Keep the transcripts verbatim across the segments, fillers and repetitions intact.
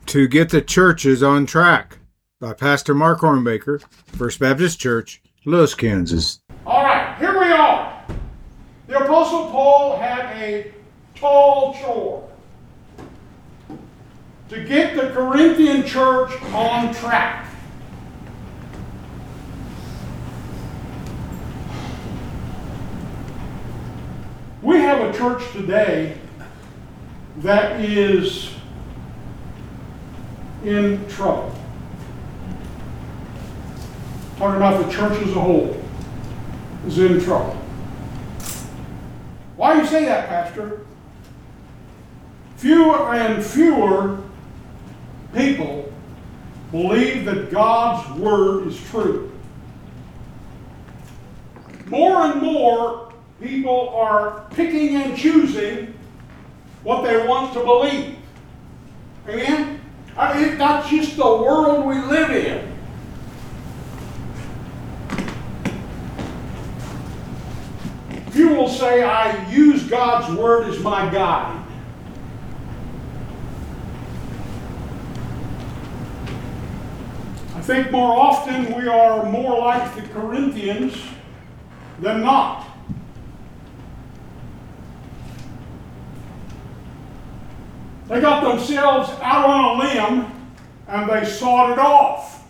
To Get the Churches on Track by Pastor Mark Hornbaker, First Baptist Church, Lewis, Kansas. All right, here we are. The Apostle Paul had a tall chore to get the Corinthian church on track. We have a church today that is in trouble. Talking about the church as a whole is in trouble. Why do you say that, Pastor? Fewer and fewer people believe that God's Word is true. More and more people are picking and choosing what they want to believe. Amen? I mean, that's just the world we live in. You will say, I use God's Word as my guide. I think more often we are more like the Corinthians than not. They got themselves out on a limb and they sawed it off.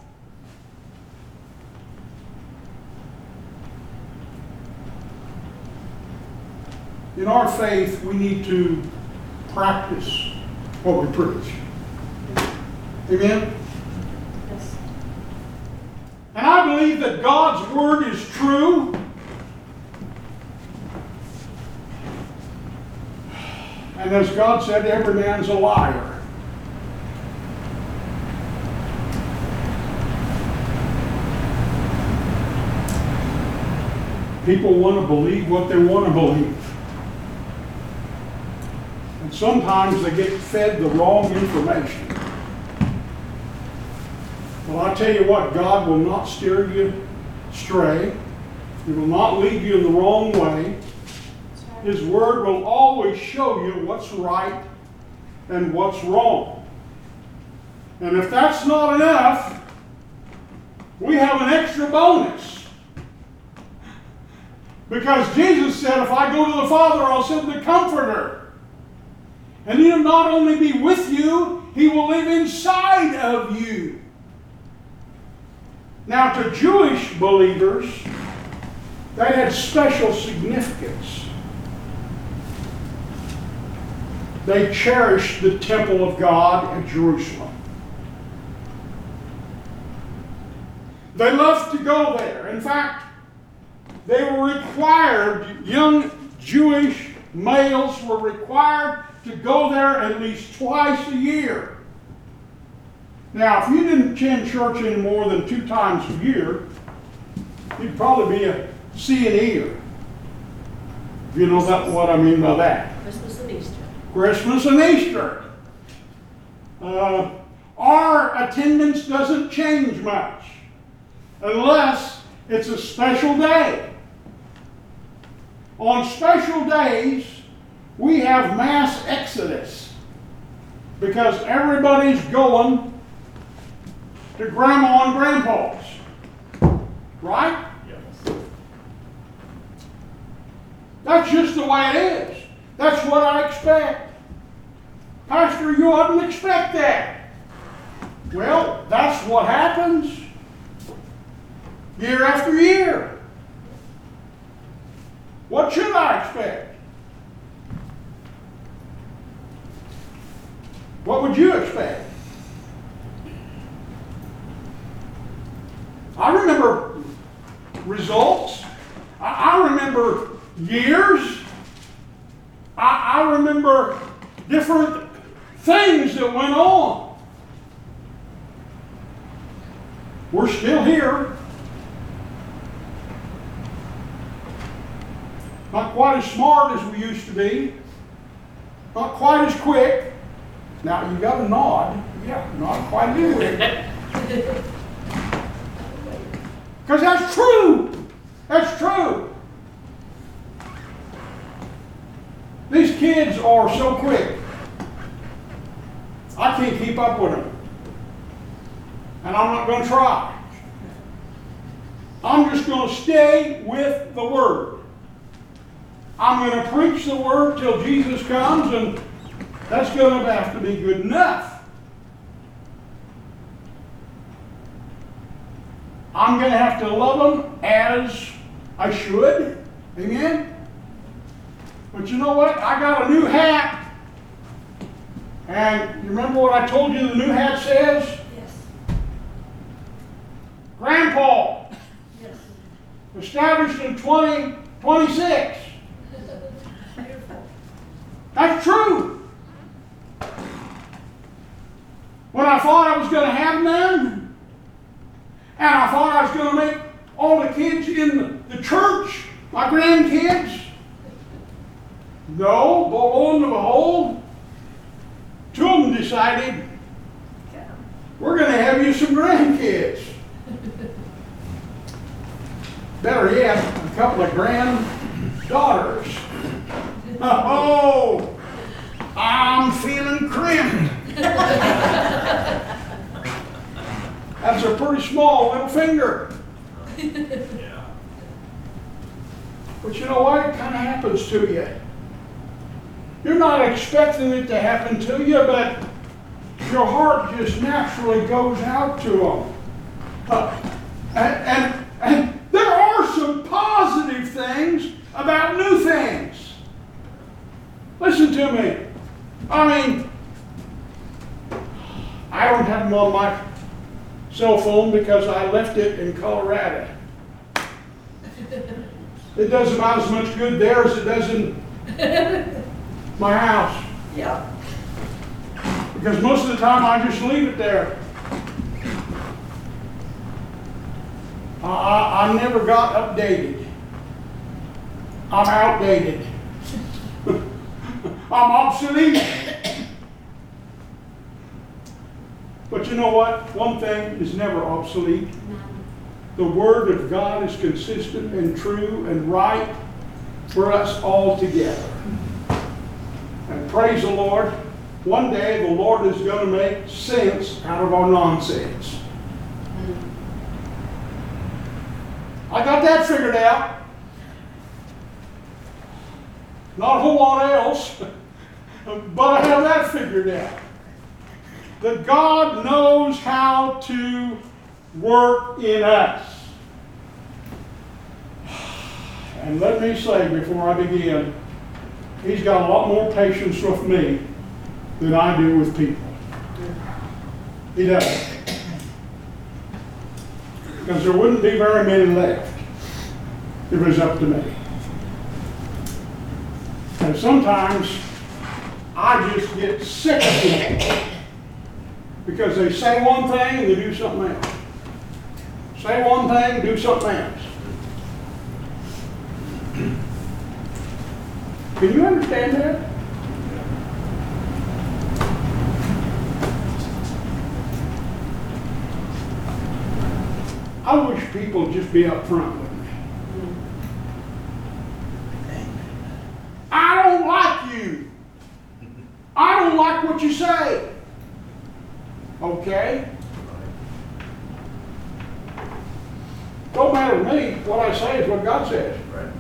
In our faith, we need to practice what we preach. Amen? Yes. And I believe that God's Word is true. And as God said, every man's a liar. People want to believe what they want to believe. And sometimes they get fed the wrong information. Well, I tell you what, God will not steer you astray. He will not lead you in the wrong way. His Word will always show you what's right and what's wrong. And if that's not enough, we have an extra bonus. Because Jesus said, if I go to the Father, I'll send the Comforter. And He'll not only be with you, He will live inside of you. Now, to Jewish believers, that had special significance. They cherished the temple of God at Jerusalem. They loved to go there. In fact, they were required, young Jewish males were required to go there at least twice a year. Now, if you didn't attend church any more than two times a year, you'd probably be a C and E'er. If you know that, what I mean by that. Christmas and Easter. Christmas and Easter. Uh, our attendance doesn't change much unless it's a special day. On special days, we have mass exodus because everybody's going to Grandma and Grandpa's. Right? Yes. That's just the way it is. That's what I expect. Pastor, you wouldn't expect that. Well, that's what happens year after year. What should I expect? What would you expect? I remember results. I, I remember years. I, I remember different things that went on. We're still here. Not quite as smart as we used to be. Not quite as quick. Now, you got a nod. Yeah, not quite as quick. Because that's true. That's true. These kids are so quick. I can't keep up with them. And I'm not going to try. I'm just going to stay with the Word. I'm going to preach the Word till Jesus comes, and that's going to have to be good enough. I'm going to have to love them as I should. Amen? But you know what? I got a new hat. And you remember what I told you the new hat says? Yes. Grandpa. Yes. Established in twenty twenty-six. Beautiful. That's true. When I thought I was going to have none, and I thought I was going to make all the kids in the, the church my grandkids, no, but lo and behold, two of them decided, we're going to have you some grandkids. Better yet, a couple of granddaughters. Oh, I'm feeling crimped. That's a pretty small little finger. Yeah. But you know what? It kind of happens to you. You're not expecting it to happen to you, but your heart just naturally goes out to them. Uh, and, and, and there are some positive things about new things. Listen to me. I mean, I don't have them on my cell phone because I left it in Colorado. It does about as much good there as it does in my house. Yeah. Because most of the time I just leave it there. I, I, I never got updated. I'm outdated. I'm obsolete. But you know what? One thing is never obsolete. The Word of God is consistent and true and right for us all together. And praise the Lord, one day the Lord is going to make sense out of our nonsense. I got that figured out. Not a whole lot else, but I have that figured out. That God knows how to work in us. And let me say before I begin, He's got a lot more patience with me than I do with people. He does. Because there wouldn't be very many left if it was up to me. And sometimes I just get sick of people because they say one thing and they do something else. Say one thing, do something else. Can you understand that? I wish people would just be up front with me. I don't like you. I don't like what you say. Okay? Don't matter to me. What I say is what God says. Right.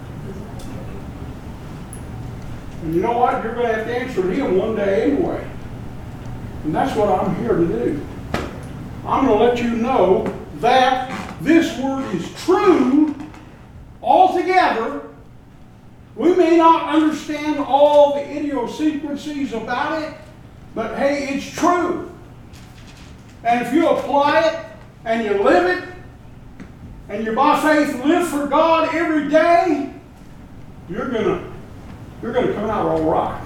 And you know what? You're going to have to answer to Him one day anyway. And that's what I'm here to do. I'm going to let you know that this Word is true altogether. We may not understand all the idiosyncrasies about it, but hey, it's true. And if you apply it and you live it, and you by faith live for God every day, you're gonna you're gonna come out all right.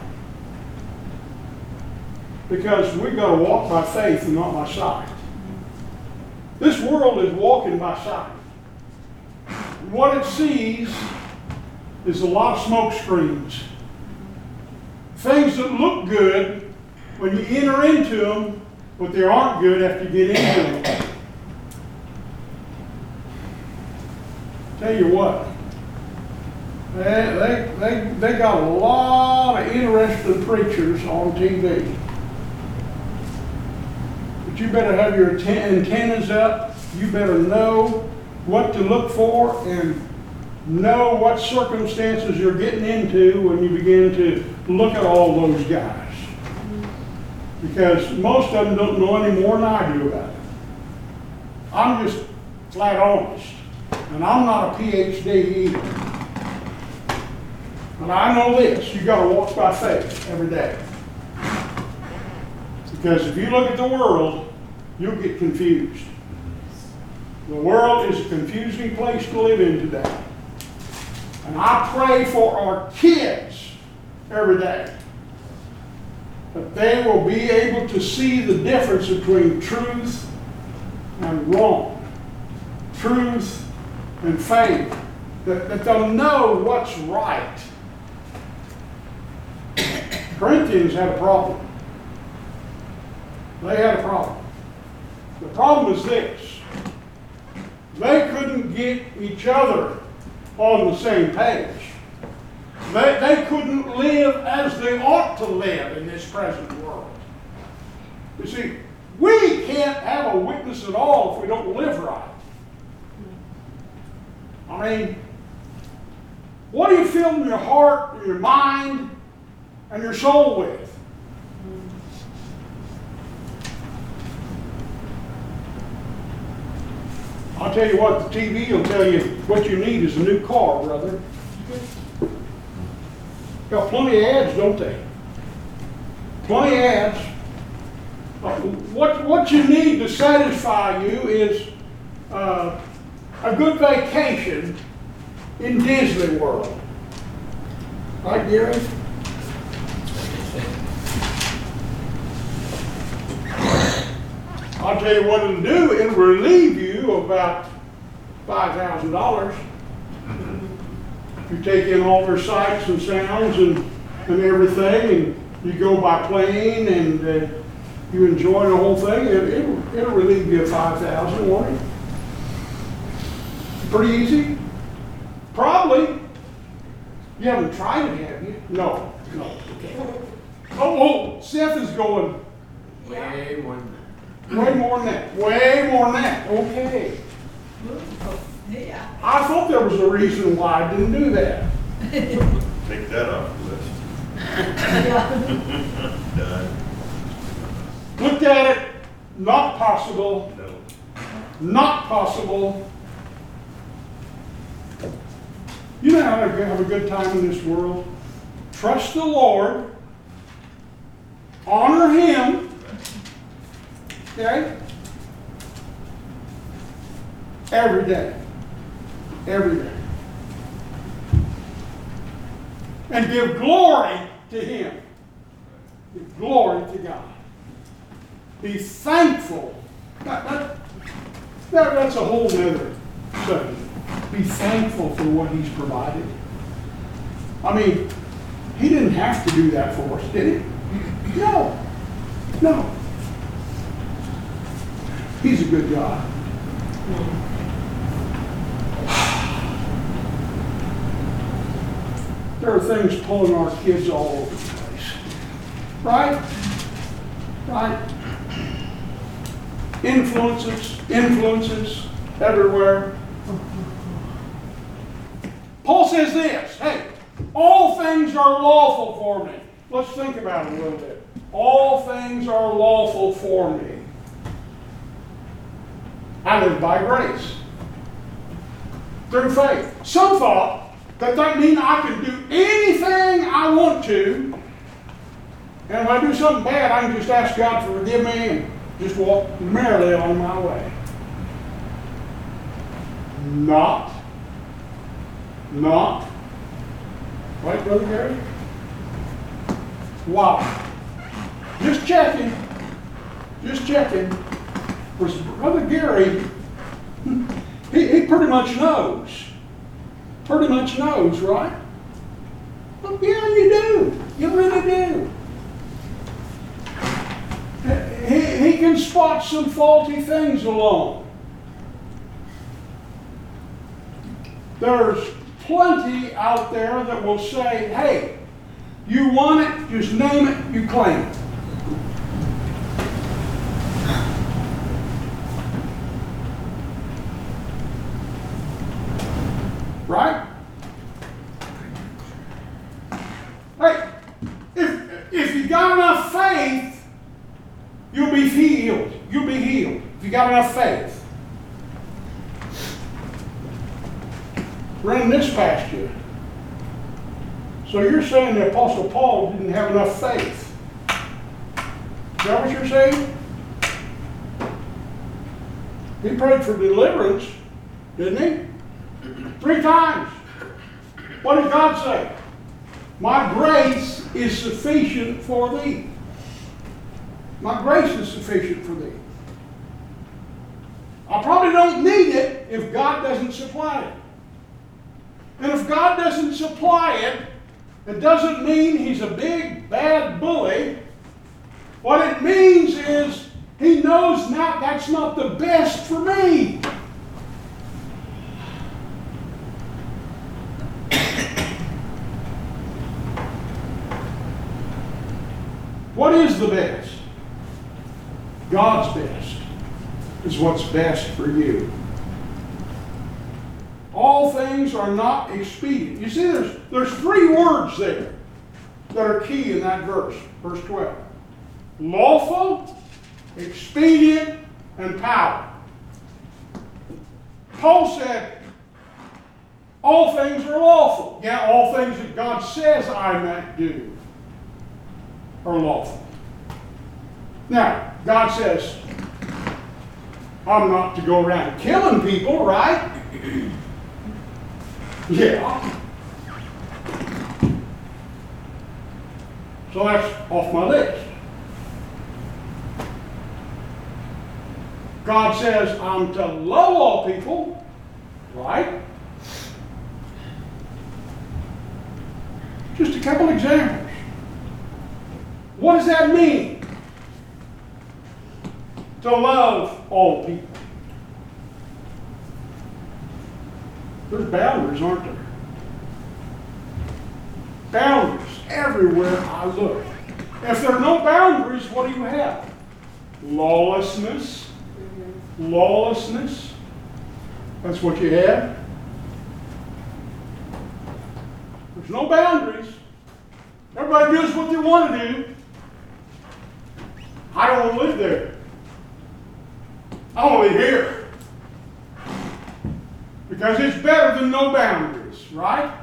Because we've got to walk by faith and not by sight. This world is walking by sight. What it sees is a lot of smoke screens. Things that look good when you enter into them, but they aren't good after you get into them. Tell you what, they, they, they, they got a lot of interesting preachers on T V. But you better have your anten- antennas up. You better know what to look for and know what circumstances you're getting into when you begin to look at all those guys. Because most of them don't know any more than I do about it. I'm just flat honest. And I'm not a P H D either. But I know this, you gotta walk by faith every day. Because if you look at the world, you'll get confused. The world is a confusing place to live in today. And I pray for our kids every day that they will be able to see the difference between truth and wrong, truth and faith, that, that they'll know what's right. Corinthians had a problem. They had a problem. The problem is this. They couldn't get each other on the same page. They, they couldn't live as they ought to live in this present world. You see, we can't have a witness at all if we don't live right. I mean, what do you fill in your heart, and your mind, and your soul with? I'll tell you what, the T V will tell you what you need is a new car, brother. Got plenty of ads, don't they? Plenty of ads. Uh, what, what you need to satisfy you is uh, a good vacation in Disney World. Right, Gary? I'll tell you what it'll do, it'll relieve you of about five thousand dollars. If you take in all their sights and sounds and, and everything, and you go by plane and uh, you enjoy the whole thing, it, it'll, it'll relieve you of five thousand dollars, won't it? Pretty easy? Probably. You haven't tried it, have you? No. No. Okay. Oh, oh, Seth is going Way more than that. way more than that. Way more than that. Okay. Yeah. I thought there was a reason why I didn't do that. Take that off the list. Yeah. Done. Looked at it, not possible, No. not possible. You know how to have a good time in this world? Trust the Lord, honor Him, okay? Every day. Every day. And give glory to Him. Give glory to God. Be thankful. That, that, that, that's a whole nother subject. Be thankful for what He's provided. I mean, He didn't have to do that for us, did He? No. No. He's a good God. There are things pulling our kids all over the place. Right? Right? Influences, influences everywhere. Paul says this, hey, all things are lawful for me. Let's think about it a little bit. All things are lawful for me. I live by grace. Through faith. Some thought that that means I can do anything I want to, and if I do something bad, I can just ask God to forgive me and just walk merrily on my way. Not. Not. Right, Brother Gary? Wow. Just checking. Just checking. Because Brother Gary, he, he pretty much knows. Pretty much knows, right? Well, yeah, you do. You really do. He, he can spot some faulty things along. There's plenty out there that will say, hey, you want it, just name it, you claim it. healed. You'll be healed if you got enough faith. Ran this past you. So you're saying the Apostle Paul didn't have enough faith. Is that what you're saying? He prayed for deliverance, didn't he? Three times. What did God say? My grace is sufficient for thee. My grace is sufficient for thee. I probably don't need it if God doesn't supply it. And if God doesn't supply it, it doesn't mean He's a big, bad bully. What it means is He knows now that's not the best for me. What is the best? God's best is what's best for you. All things are not expedient. You see, there's, there's three words there that are key in that verse, verse twelve. Lawful, expedient, and power. Paul said, all things are lawful. Yeah, all things that God says I might do are lawful. Now, God says, I'm not to go around killing people, right? Yeah. So that's off my list. God says I'm to love all people, right? Just a couple examples. What does that mean? To love all people. There's boundaries, aren't there? Boundaries everywhere I look. If there are no boundaries, what do you have? Lawlessness. Lawlessness. That's what you have. There's no boundaries. Everybody does what they want to do. I don't want to live there. I want to live here. Because it's better than no boundaries, right?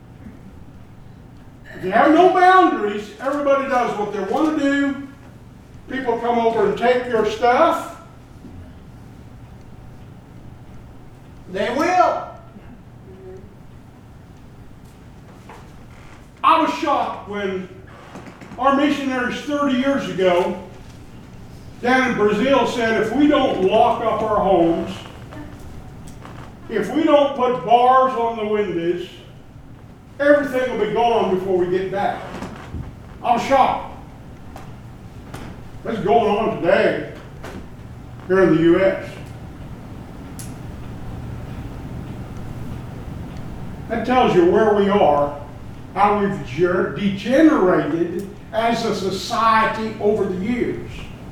If you have no boundaries, everybody does what they want to do. People come over and take your stuff. They will. I was shocked when our missionaries thirty years ago down in Brazil said if we don't lock up our homes, if we don't put bars on the windows, everything will be gone before we get back. I was shocked. That's going on today here in the U S That tells you where we are, how we've degenerated as a society over the years.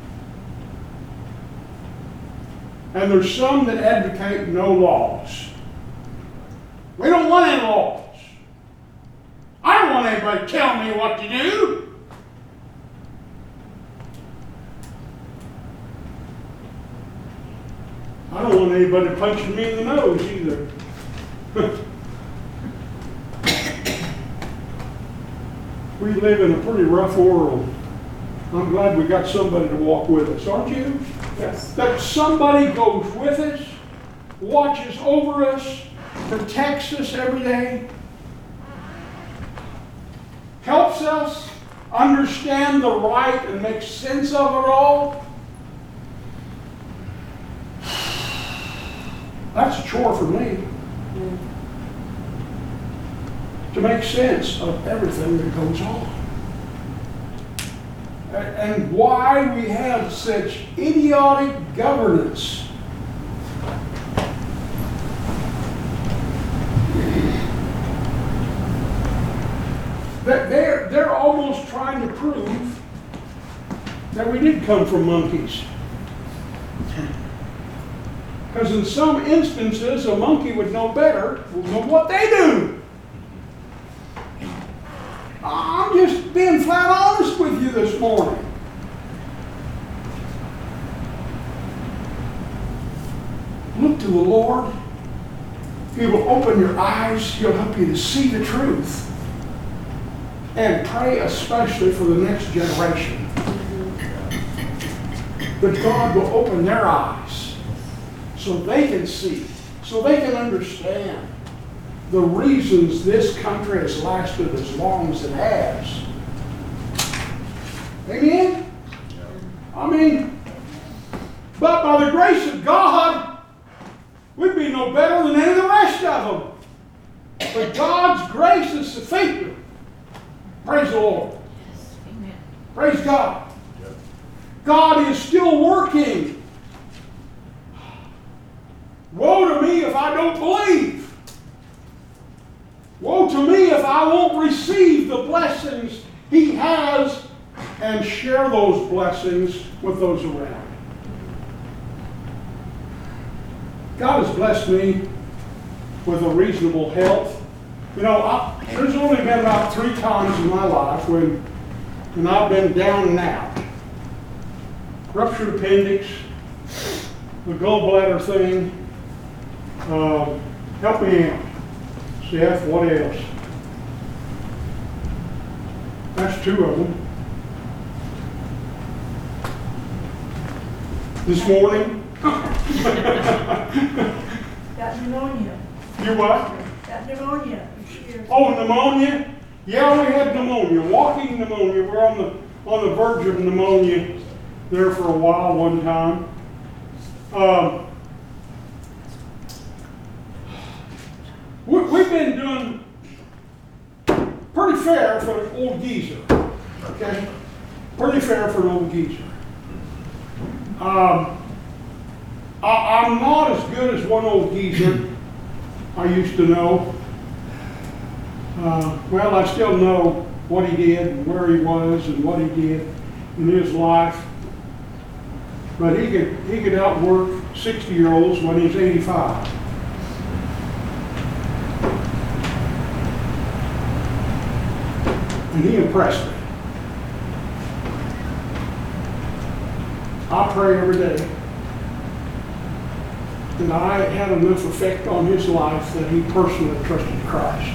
And there's some that advocate no laws. We don't want any laws. I don't want anybody telling me what to do. I don't want anybody punching me in the nose either. We live in a pretty rough world. I'm glad we got somebody to walk with us, aren't you? Yes. That somebody goes with us, watches over us, protects us every day, helps us understand the right and make sense of it all. That's a chore for me. Mm. To make sense of everything that goes on. And why we have such idiotic governance. That they're, they're almost trying to prove that we did come from monkeys. Because in some instances, a monkey would know better, would know what they do. I'm just being flat honest with you this morning. look to the Lord. He will open your eyes. He'll help you to see the truth. And pray especially for the next generation. That God will open their eyes so they can see, so they can understand the reasons this country has lasted as long as it has. Amen? I mean, but by the grace of God, we'd be no better than any of the rest of them. But God's grace is sufficient. Praise the Lord. Yes. Amen. Praise God. God is still working. Woe to me if I don't believe. Woe to me if I won't receive the blessings He has and share those blessings with those around. God has blessed me with a reasonable health. You know, I, there's only been about three times in my life when, when I've been down and out. Ruptured appendix, the gallbladder thing. Uh, help me out. Seth, what else? That's two of them. This morning. Got pneumonia. You what? Got pneumonia. Oh, pneumonia? Yeah, we had pneumonia, walking pneumonia. We're on the on the verge of pneumonia there for a while one time. Um, we, we've been doing pretty fair for an old geezer. Okay? Pretty fair for an old geezer. Um, I, I'm not as good as one old geezer I used to know. Uh, well, I still know what he did and where he was and what he did in his life. But he could he could outwork sixty-year-olds when he's eighty-five. And he impressed me. I pray every day that I had enough effect on his life that he personally trusted Christ.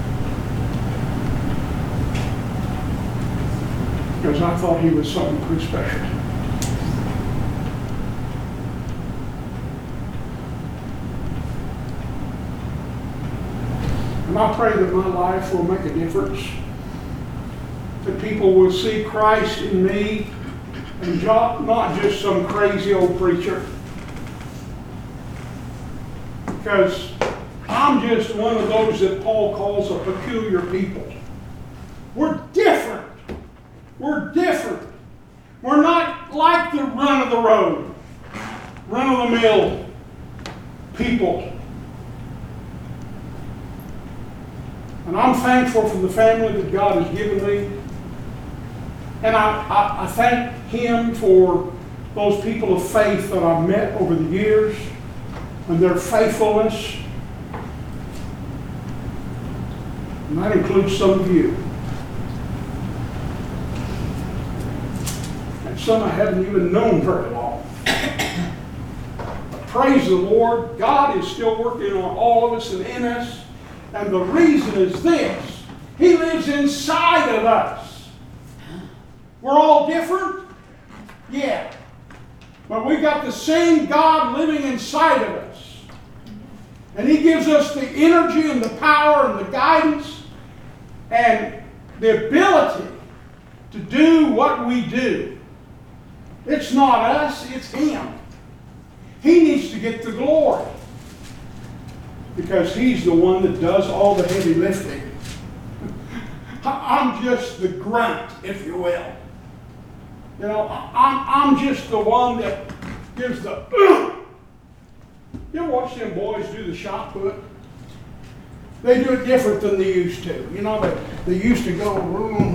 Because I thought he was something pretty special. And I pray that my life will make a difference. That people will see Christ in me and not just some crazy old preacher. Because I'm just one of those that Paul calls a peculiar people. We're different. We're different. We're not like the run-of-the-road, run-of-the-mill people. And I'm thankful for the family that God has given me. And I, I, I thank Him for those people of faith that I've met over the years and their faithfulness. And that includes some of you. And some I haven't even known very long. But praise the Lord, God is still working on all of us and in us. And the reason is this: He lives inside of us. We're all different? Yeah. But we got the same God living inside of us. And He gives us the energy and the power and the guidance and the ability to do what we do. It's not us, it's Him. He needs to get the glory. Because He's the one that does all the heavy lifting. I'm just the grunt, if you will. You know, I'm, I'm just the one that gives the... Uh. You ever watch them boys do the shot put? They do it different than they used to. You know, they, they used to go...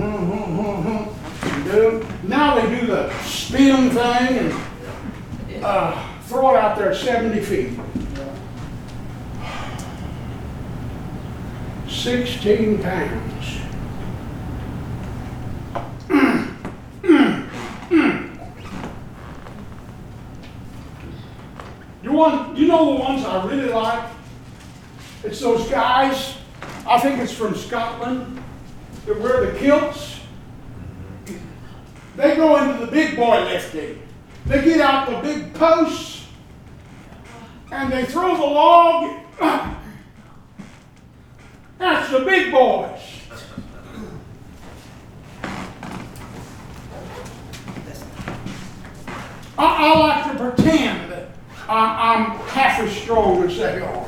And do, now they do the spin thing and uh, throw it out there seventy feet. sixteen pounds. You want, you know the ones I really like? It's those guys, I think it's from Scotland, that wear the kilts. They go into the big boy lifting. They get out the big posts and they throw the log. That's the big boys. I, I like to pretend that I, I'm half as strong as they are.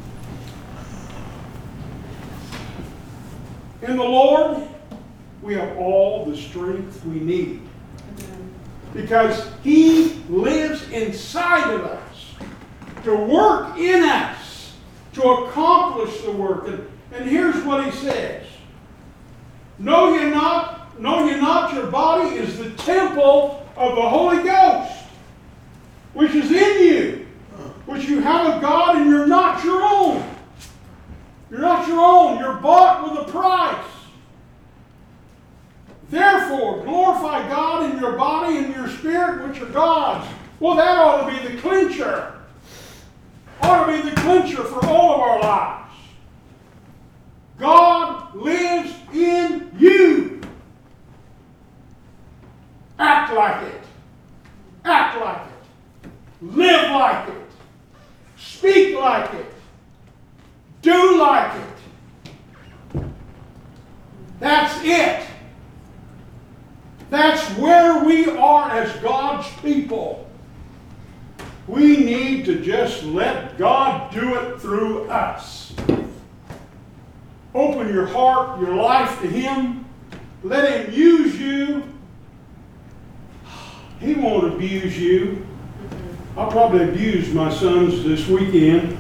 In the Lord, we have all the strength we need. Because He lives inside of us to work in us, to accomplish the work. And, and here's what He says. Know ye not, know ye not your body is the temple of the Holy Ghost, which is in you, which you have of God, and you're not your own. You're not your own. You're bought with a price. Therefore, glorify God in your body and your spirit, which are God's. Well, that ought to be the clincher. Ought to be the clincher for all of our lives. God lives in you. Act like it. Act like it. Live like it. Speak like it. Do like it. That's it. That's where we are as God's people. We need to just let God do it through us. Open your heart, your life to Him. Let Him use you. He won't abuse you. I'll probably abuse my sons this weekend.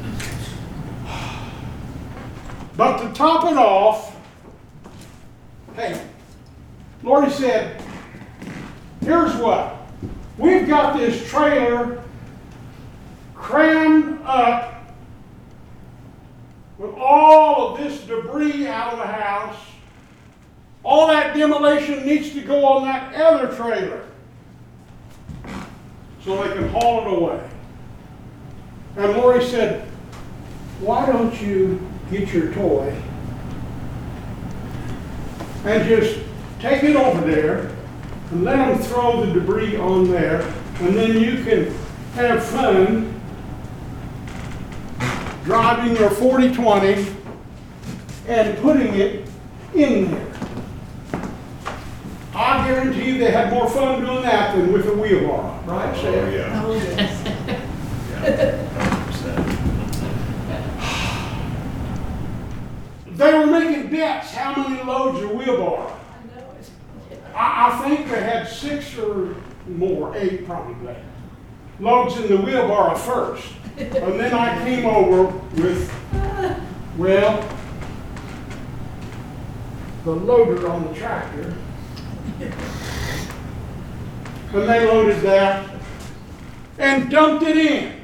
But to top it off, hey, Lord, He said, here's what. We've got this trailer crammed up with all of this debris out of the house. All that demolition needs to go on that other trailer so they can haul it away. And Lori said, why don't you get your toy and just take it over there and let them throw the debris on there, and then you can have fun driving your forty twenty and putting it in there. I guarantee you they had more fun doing that than with a wheelbarrow, right, Sam? Oh, yeah. Oh, yes. Yeah, one hundred percent. They were making bets how many loads a wheelbarrow. I know it. I, I think they had six or more, eight probably, loads in the wheelbarrow first. And then I came over with, well, the loader on the tractor. And they loaded that and dumped it in.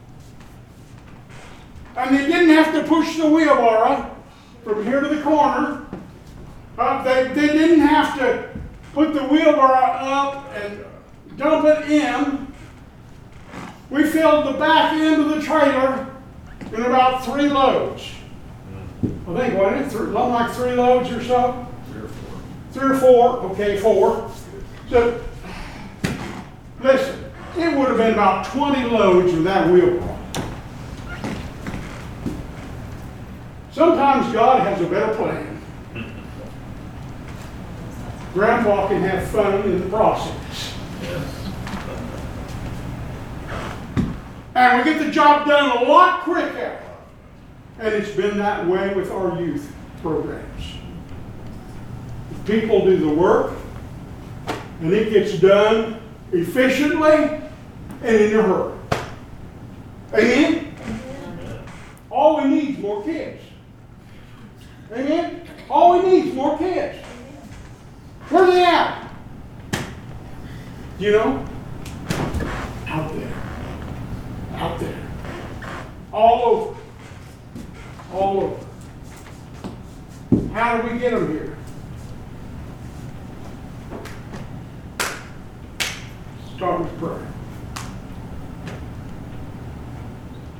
And they didn't have to push the wheelbarrow from here to the corner. Uh, they, they didn't have to put the wheelbarrow up and dump it in. We filled the back end of the trailer in about three loads. I think, wasn't it? Three, like three loads or so? Three or four. Three or four, okay, four. So, listen, it would have been about twenty loads with that wheelbarrow. Sometimes God has a better plan. Grandpa can have fun in the process. And we get the job done a lot quicker. And it's been that way with our youth programs. People do the work, and it gets done efficiently and in a hurry. Amen? All we need is more kids. Amen? All we need is more kids. Where are they at? You know? Out there. Out there. All over. All over. How do we get them here? Start with prayer.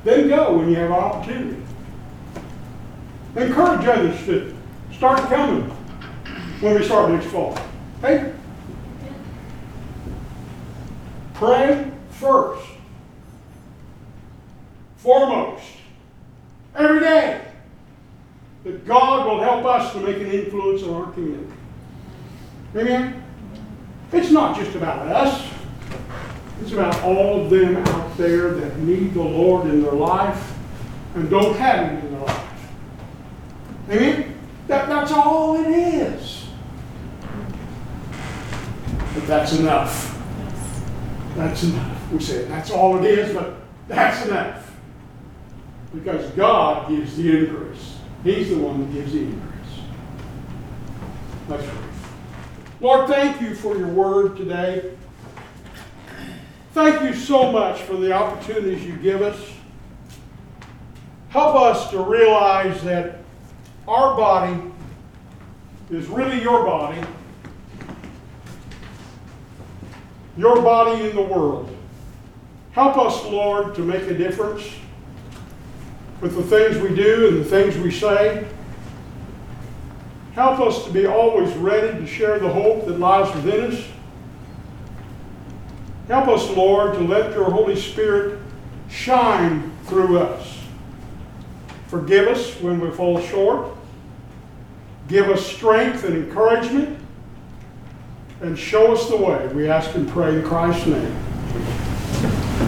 then go when you have opportunity. Encourage others to start coming when we start next fall. Hey? Pray first. Foremost. Every day. That God will help us to make an influence on our community. Amen? It's not just about us. It's about all of them out there that need the Lord in their life and don't have Him in their life. Amen? That, that's all it is. But that's enough. That's enough. We say that's all it is, but that's enough. Because God gives the increase. He's the one that gives the increase. Let's pray. Lord, thank you for your word today. Thank you so much for the opportunities you give us. Help us to realize that our body is really your body. Your body in the world. Help us, Lord, to make a difference with the things we do and the things we say. Help us to be always ready to share the hope that lies within us. Help us, Lord, to let your Holy Spirit shine through us. Forgive us when we fall short. Give us strength and encouragement. And show us the way. We ask and pray in Christ's name.